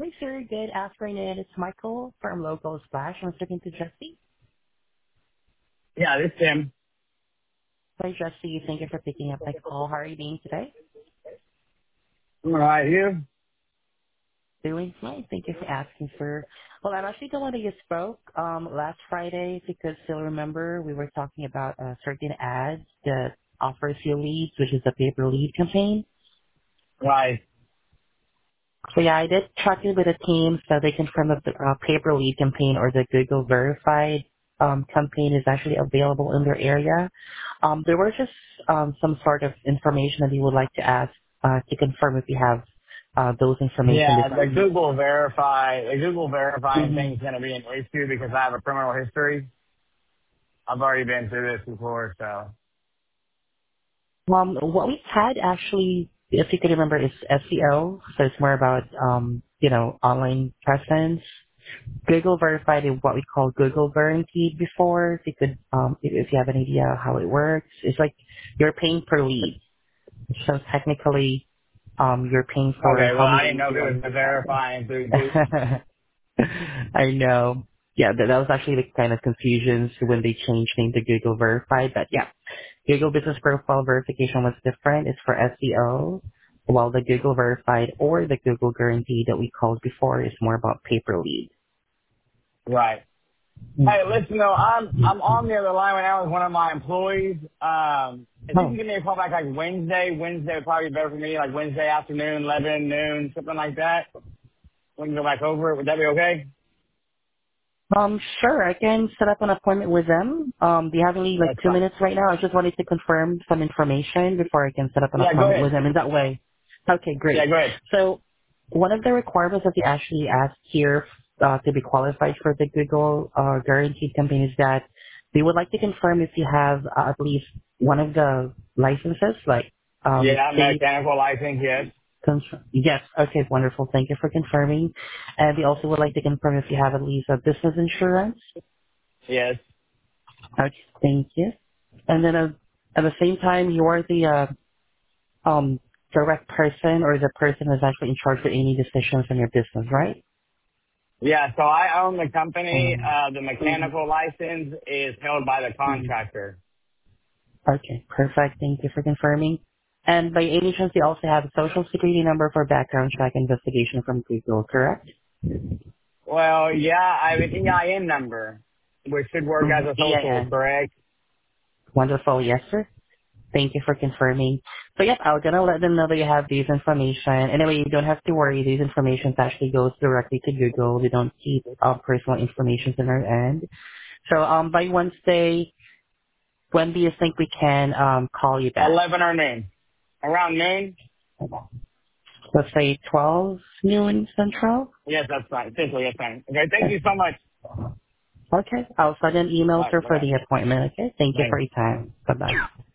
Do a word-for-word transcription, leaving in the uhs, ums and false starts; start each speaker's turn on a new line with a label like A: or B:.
A: Hi, sir. Good afternoon. It's Michael from Local Splash. I'm speaking to Jesse.
B: Yeah, this Tim.
A: Hi, Jesse. Thank you for picking up my call. How are you doing today?
B: All right, you?
A: Doing fine. Thank you for asking, sir. Well, I'm actually the one that you spoke um, last Friday because still remember we were talking about uh, certain ads that offers you leads, which is the paper lead campaign.
B: Right.
A: So yeah, I did check in with the team so they confirmed that the uh, paper lead campaign or the Google verified um, campaign is actually available in their area. Um, there were just um, some sort of information that you would like to ask uh, to confirm if you have uh, those information
B: Yeah,
A: before
B: the
A: we.
B: Google verify, the Google verifying
A: Mhm.
B: thing is going to be an issue because I have a criminal history. I've already been through this before, so.
A: Um, what we had actually, if you could remember, is S E O. So it's more about um, you know online presence. Google verified is what we call Google guaranteed before. If you could, um, if, if you have an idea how it works, it's like you're paying per lead. So technically, um, you're paying for
B: Okay,
A: how
B: well, I
A: many
B: didn't know
A: leads
B: if
A: you
B: it
A: want
B: was
A: to
B: the
A: get.
B: verifying through Google.
A: I know. Yeah, that, that was actually the kind of confusions when they changed name to Google Verified. But yeah, Google Business Profile Verification was different. It's for S E O, while the Google Verified or the Google Guarantee that we called before is more about paper lead.
B: Right. Hey, listen though, I'm, I'm on the other line right now with one of my employees. Um, if you can
A: Oh,
B: give me a call back like Wednesday, Wednesday would probably be better for me, like Wednesday afternoon, eleven, noon, something like that. We can go back over it. Would that be okay?
A: Um, sure, I can set up an appointment with them. Um, do you have only like
B: That's
A: two
B: fine.
A: minutes right now? I just wanted to confirm some information before I can set up an
B: Yeah, go
A: appointment with
B: ahead.
A: them in that way. Okay,
B: Yeah,
A: great.
B: go ahead.
A: So one of the requirements that they actually asked here uh, to be qualified for the Google uh, Guaranteed campaign is that they would like to confirm if you have uh, at least one of the licenses, like um,
B: Yeah,
A: state.
B: mechanical license, yes.
A: Cons- yes. Okay. Wonderful. Thank you for confirming. And they also would like to confirm if you have at least a business insurance.
B: Yes.
A: Okay, thank you. And then uh, at the same time, you are the uh, um, direct person or the person who's actually in charge of any decisions in your business, right?
B: Yeah, so I own the company.
A: Um,
B: Uh, the
A: mhm,
B: mechanical license is held by the
A: mhm.
B: contractor.
A: Okay, perfect. Thank you for confirming. And by any chance, you also have a social security number for background check investigation from Google, correct?
B: Well, yeah, I have an E I N number, which should work as
A: Mm-hmm.
B: a social,
A: E I N.
B: correct?
A: Wonderful. Yes, sir. Thank you for confirming. So yep, I'm gonna let them know that you have these information. Anyway, you don't have to worry. These information actually goes directly to Google. We don't keep uh, personal information on our end. So um, by Wednesday, when do you think we can um call you back?
B: eleven or noon. Around noon?
A: Let's say twelve noon central.
B: Yes, that's fine. Essentially, that's fine. Okay, thank you so much.
A: Okay, I'll send an
B: All
A: email
B: right,
A: through for
B: bye-bye.
A: the appointment. Okay, thank you
B: Thanks.
A: for your time. Bye bye.